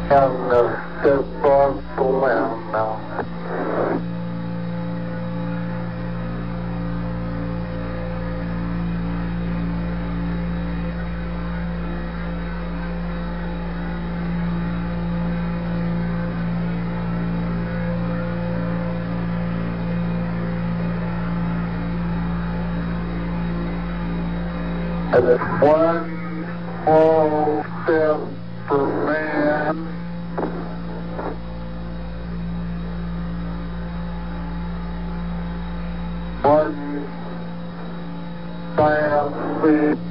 I'm gonna step on the limb now. And it's one small step for man, one giant leap